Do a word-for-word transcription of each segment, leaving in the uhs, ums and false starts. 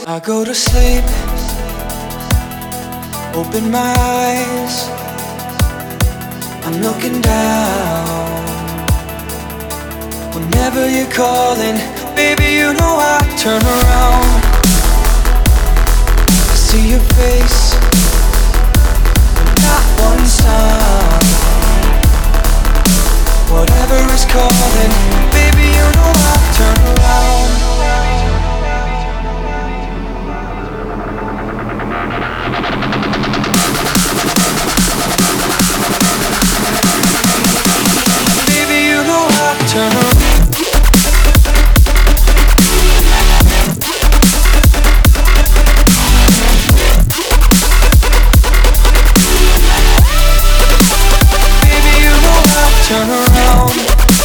I go to sleep, open my eyes, I'm looking down. Whenever you're calling, baby, you know I turn around. I see your face, not one sound. Whatever is calling, baby, you know I turn around. Turn around. Baby, you know I'll turn around.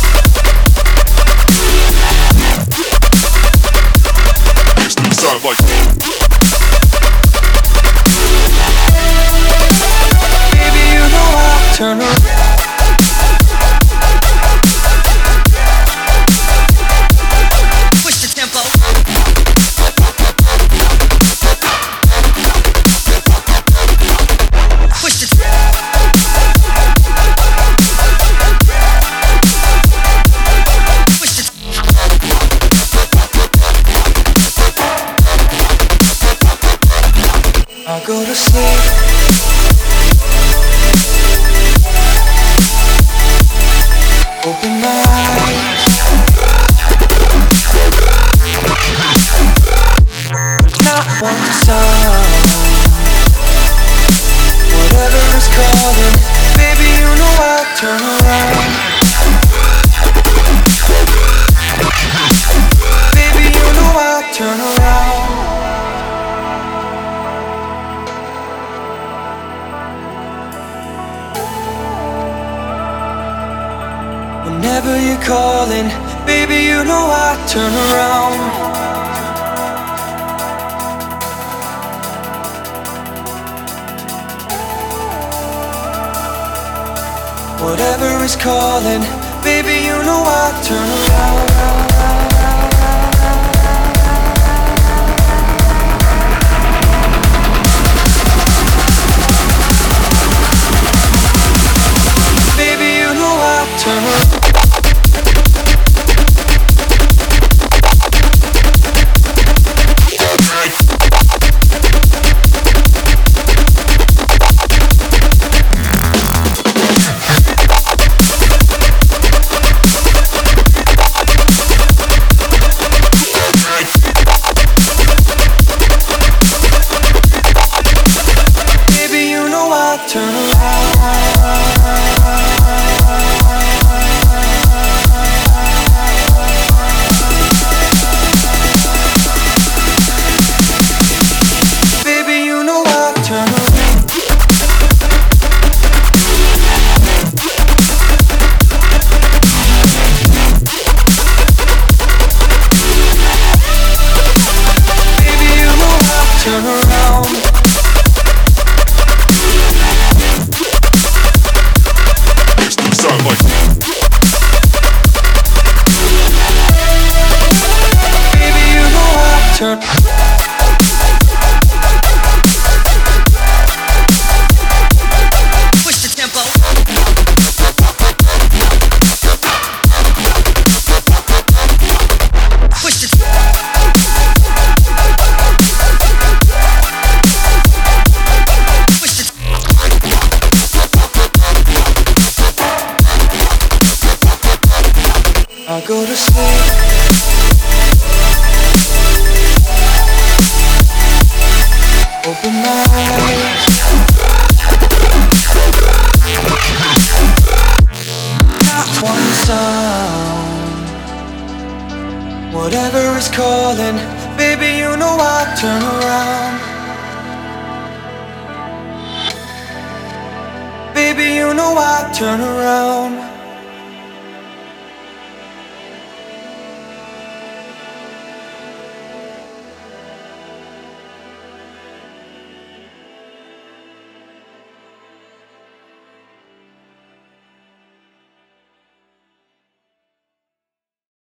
Sound like Baby, you know I'll turn around. I go to sleep, open my eyes, not one sound. Whatever is calling, baby, you know I'll turn around. Baby, you know I'll turn around. Whenever you're calling, baby, you know I turn around. Whatever is calling, baby, you know I turn around. Baby, you know I turn around. Turn around. Baby, you know I'll turn around. Baby, you know I'll turn around. sound like Baby, you know I'll turn. Push the tempo. Push the I go to sleep, open my eyes, not one sound. Whatever is calling, baby, you know I'll turn around. Baby, you know I'll turn around.